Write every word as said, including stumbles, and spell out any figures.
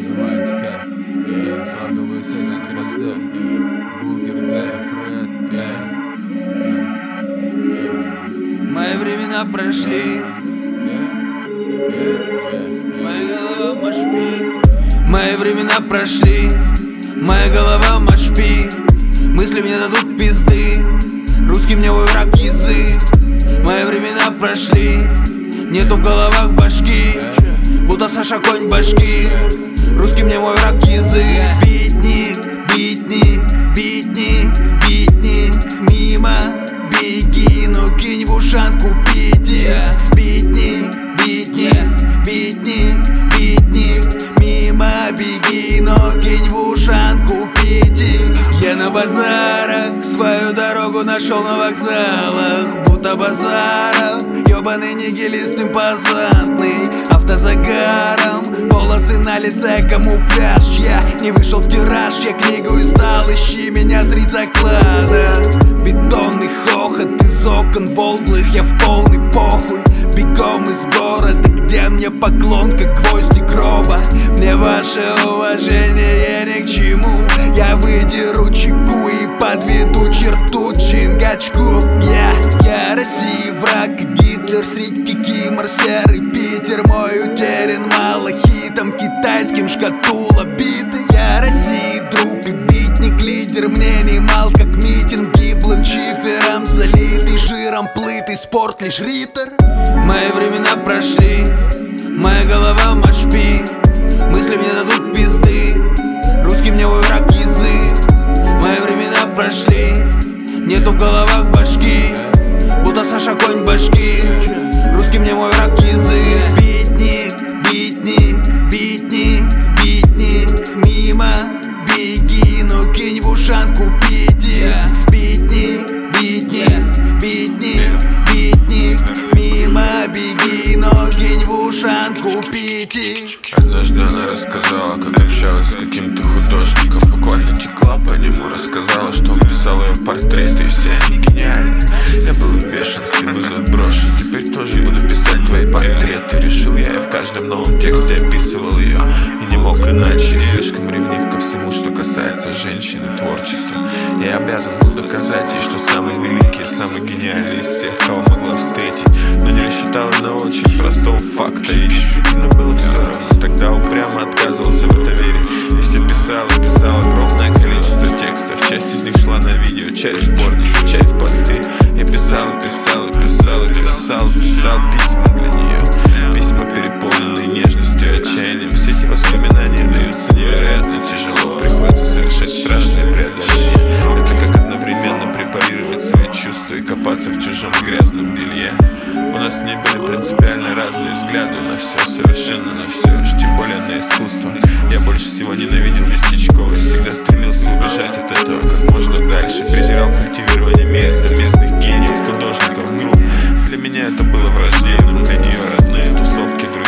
называется хэп. Yeah, слаговые сессии трясты. Букер, Дэ, Фред, yeah. Мои времена прошли, моя голова машпи. Мои времена прошли, моя голова машпи. Мысли мне дадут пизды, русский мне мой враг язык. Мои времена прошли, нету в головах башки, будто Саша конь башки. Русский мне мой враг язык. Битник, битник, битник, битник, мимо беги, ну кинь в ушанку пити. Битник, битник, битник, битник, мимо беги, но кинь в ушанку пити. Я на базарах свою дорогу нашел на вокзалах, будто базаров, ёбаный нигилист импозантный. Автозагаром, полосы на лице, камуфляж. Я не вышел в тираж, я книгу издал, ищи меня, зрить заклада. Бетонный хохот из окон волглых, я в полный похуй. Бегом из города, где мне поклон, как гвозди гроба. Мне ваше уважение ни к чему, я выдеру чеку и подведу черту Чингачку. Я, я России враг, как Гитлер, средь кикимор, серый Питер. Мой утерян малахитом китайским, шкатула биты. Я России друг и битник, лидер, мне не мал, как митинг гиблым чифером залитый, жиром плытый, спорт лишь ритер. Мои времена прошли, моя голова машпи. Мысли мне дадут пизды, русский мне мой враг язык. Мои времена прошли, нету в головах башки, будто Саша конь башки. Русский мне мой враг язык. Битник, битник, битник, битник, мимо беги, ну кинь в ушанку пити. Битник, битник, битник, битник, мимо беги, но кинь в ушанку пити. Однажды она рассказала, как общалась с каким-то художником. Буквально текла по нему, рассказала, что он писал ее портреты, и все они гениальны. Я был в бешенстве, вызов брошен. Теперь тоже буду писать твои портреты. Решил я, я в каждом новом тексте описывал ее, и не мог иначе. Слишком ревнив ко всему, что касается женщины, творчества. Я обязан был доказать ей, что самый великий, самый гениальный из всех, кого могла встретить. Но не рассчитал на очень простого факта, и действительно было все равно. Тогда упрямо отказывался в это верить. И все писал и писал огромное количество текстов. Часть из них шла на видео, часть сборники, часть посты. Я писал и писал и писал и писал, писал письма для нее. Письма, переполненные нежностью и отчаянием. Все эти воспоминания даются невероятно тяжело. Приходится совершать страшные преодоления. Это как одновременно препарировать свои чувства и копаться в чужом грязном белье. У нас не были принципиально разные взгляды на все, совершенно на все, аж тем более на искусство. Я больше всего ненавидел местечковость, всегда стремился убежать от этого как можно дальше. Презирал культивирование места, местных гениев, художников, групп. Для меня это было враждебным, для нее родные тусовки, друзья.